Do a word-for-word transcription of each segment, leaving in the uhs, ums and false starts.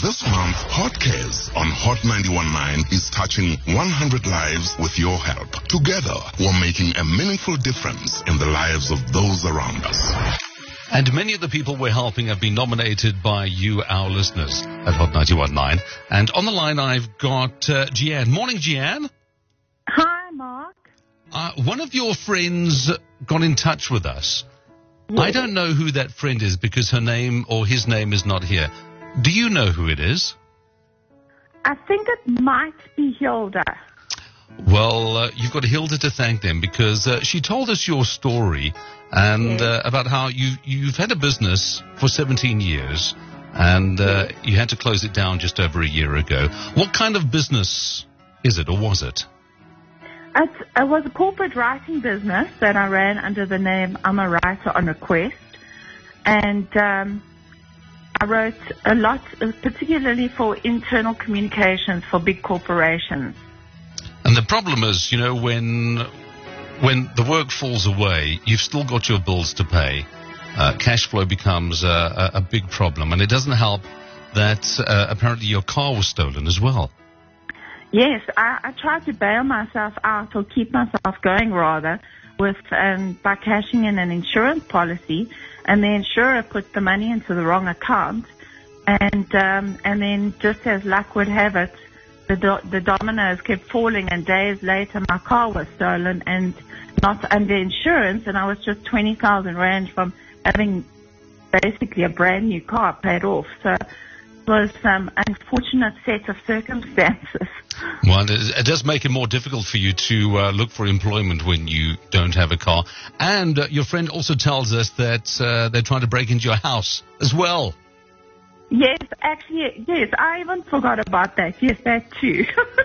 This month, Hot Cares on Hot ninety-one point nine is touching one hundred lives with your help. Together, we're making a meaningful difference in the lives of those around us. And many of the people we're helping have been nominated by you, our listeners, at Hot ninety-one point nine. And on the line, I've got uh, Jeanne. Morning, Jeanne. Hi, Mark. Uh, one of your friends got in touch with us. Yes. I don't know who that friend is because her name or his name is not here. Do you know who it is? I think it might be Hilda. Well, uh, you've got Hilda to thank them because uh, she told us your story and Yes. uh, about how you, you've had a business for seventeen years and uh, Yes. you had to close it down just over a year ago. What kind of business is it or was it? It, it was a corporate writing business that I ran under the name I'm a Writer on Request. And um, I wrote a lot, uh, particularly for internal communications for big corporations. And the problem is, you know, when when the work falls away, you've still got your bills to pay. Uh, cash flow becomes a, a, a big problem, and it doesn't help that uh, apparently your car was stolen as well. Yes, I, I tried to bail myself out or keep myself going rather with um, by cashing in an insurance policy, and the insurer put the money into the wrong account, and um, and then just as luck would have it, the do- the dominoes kept falling, and days later my car was stolen and not under insurance, and I was just twenty thousand rand from having basically a brand new car paid off. So it was an um, unfortunate set of circumstances. Well, it it does make it more difficult for you to uh, look for employment when you don't have a car. And uh, your friend also tells us that uh, they're trying to break into your house as well. Yes, actually, yes, I even forgot about that. Yes, that too.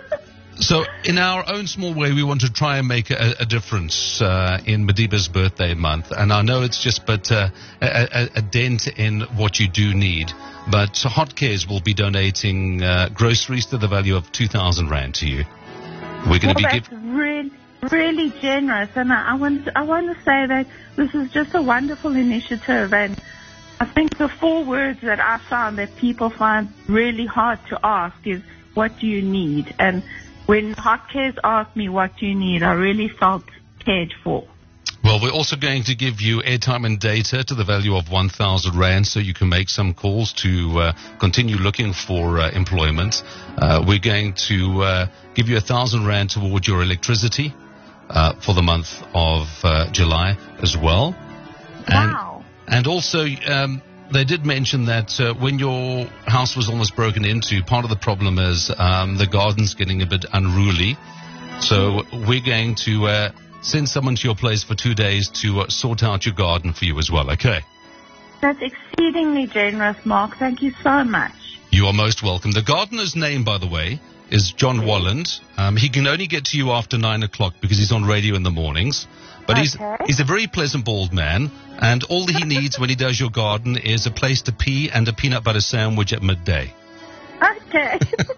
So in our own small way, we want to try and make a, a difference uh, in Madiba's birthday month. And I know it's just but uh, a, a, a dent in what you do need. But Hot Cares will be donating uh, groceries to the value of two thousand rand to you. We're going well, to be that's giving... really, really generous. And I, I, want, I want to say that this is just a wonderful initiative. And I think the four words that I found that people find really hard to ask is, what do you need? And when Hot Cares asked me, what do you need, I really felt cared for. Well, we're also going to give you airtime and data to the value of one thousand rand so you can make some calls to uh, continue looking for uh, employment. Uh, we're going to uh, give you one thousand rand towards your electricity uh, for the month of uh, July as well. And, Wow. And also, um, they did mention that uh, when your house was almost broken into, part of the problem is um, the garden's getting a bit unruly. So we're going to... Uh, send someone to your place for two days to uh, sort out your garden for you as well, okay? That's exceedingly generous, Mark. Thank you so much. You are most welcome. The gardener's name, by the way, is John Walland. Um, he can only get to you after nine o'clock because he's on radio in the mornings. But he's Okay. he's a very pleasant bald man, and all that he needs when he does your garden is a place to pee and a peanut butter sandwich at midday. Okay.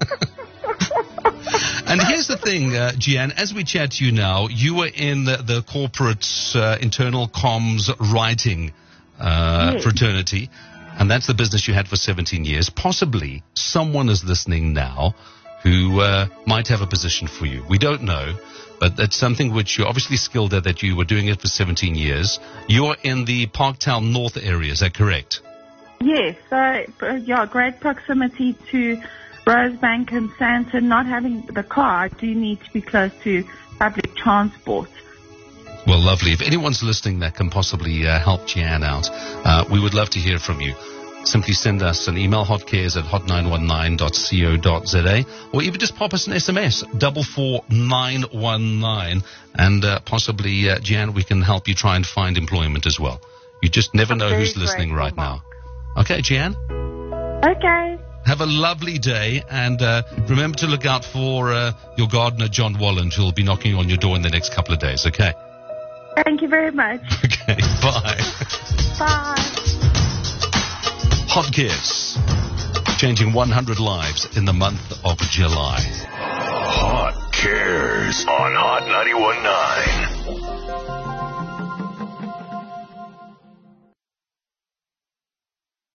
And here's the thing, uh, Jeanne, as we chat to you now, you were in the, the corporate uh, internal comms writing uh, Yes. fraternity, and that's the business you had for seventeen years. Possibly someone is listening now who uh, might have a position for you. We don't know, but that's something which you're obviously skilled at, that you were doing it for seventeen years. You're in the Parktown North area, is that correct? Yes, so, uh, yeah, great proximity to Rosebank and Sandton. Not having the car, I do need to be close to public transport. Well, lovely. If anyone's listening that can possibly uh, help Jeanne out, uh, we would love to hear from you. Simply send us an email, hotcares at hot nine one nine dot co dot za, or even just pop us an S M S, double four nine one nine, and uh, possibly, uh, Jeanne, we can help you try and find employment as well. You just never I'm know very who's listening grateful, right Mark. now. Okay, Jeanne? Okay. Have a lovely day, and uh, remember to look out for uh, your gardener, John Walland, who will be knocking on your door in the next couple of days, okay? Thank you very much. Okay, bye. Bye. Hot Cares, changing one hundred lives in the month of July. Hot Cares on Hot ninety-one point nine.